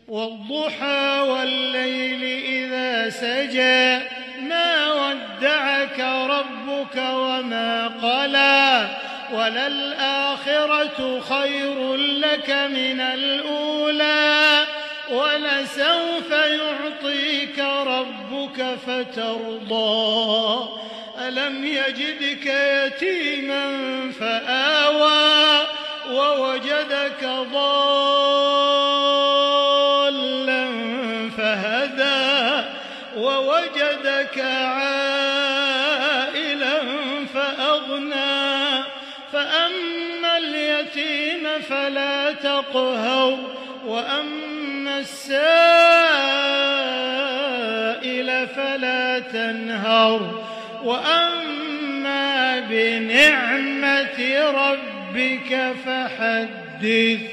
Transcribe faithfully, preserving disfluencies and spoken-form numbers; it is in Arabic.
والضحى والليل إذا سجى ما ودعك ربك وما قلى وللآخرة خير لك من الأولى ولسوف يعطيك ربك فترضى ألم يجدك يتيما فآوى ووجدك ضالا فهدى ووجدك عائلا فأغنى فأما اليتيم فلا تقهر وأما السائل فلا تنهر وأما بنعمة ربك فحدث.